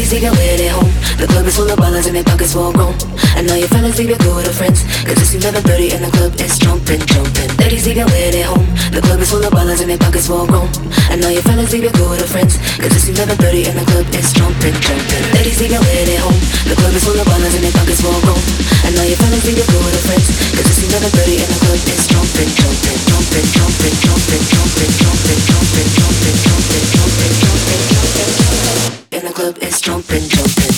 Ladies, leave your weird at home. The club is full of ballers and their pockets full grown. I know your fellas leave your cool with their friends, cause it's 11:30 and the club is jumping, jumping. Ladies, leave your weird at home. The club is full of ballers and their pockets full grown. I know your fellas leave your cool with their friends, cause it's 11:30 and the club is jumping, jumping. Ladies, leave your weird at home. The club is full of ballers and their pockets full grown. I know your fellas leave your cool with their friends, cause it's 11:30 and the club is jumping, jumping, jumping, jumping, jumping, jumping, jumping, jumping, jumping, jumping, jumping, jumping, jumping, jumping, and the club is jumping, jumping.